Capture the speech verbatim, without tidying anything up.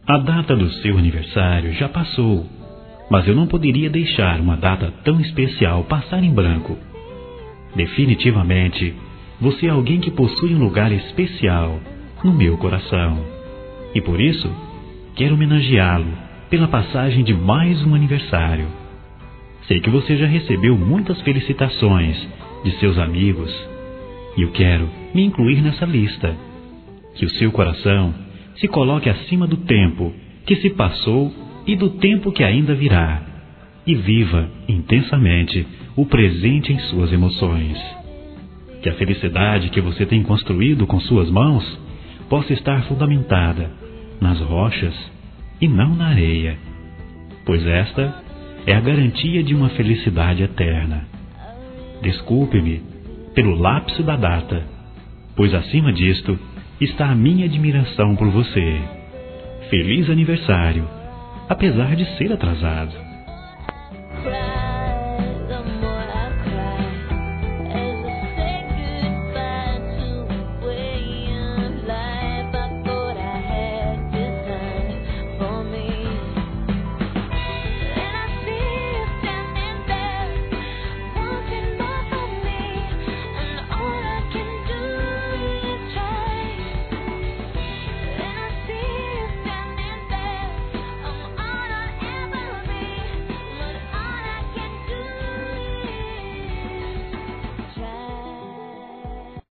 A data do seu aniversário já passou, mas eu não poderia deixar uma data tão especial passar em branco. Definitivamente, você é alguém que possui um lugar especial no meu coração. E por isso, quero homenageá-lo pela passagem de mais um aniversário. Sei que você já recebeu muitas felicitações de seus amigos, e eu quero me incluir nessa lista. Que o seu coração se coloque acima do tempo que se passou e do tempo que ainda virá, e viva intensamente o presente em suas emoções. Que a felicidade que você tem construído com suas mãos possa estar fundamentada nas rochas e não na areia, pois esta é a garantia de uma felicidade eterna. Desculpe-me pelo lapso da data, pois acima disto está a minha admiração por você. Feliz aniversário, apesar de ser atrasado.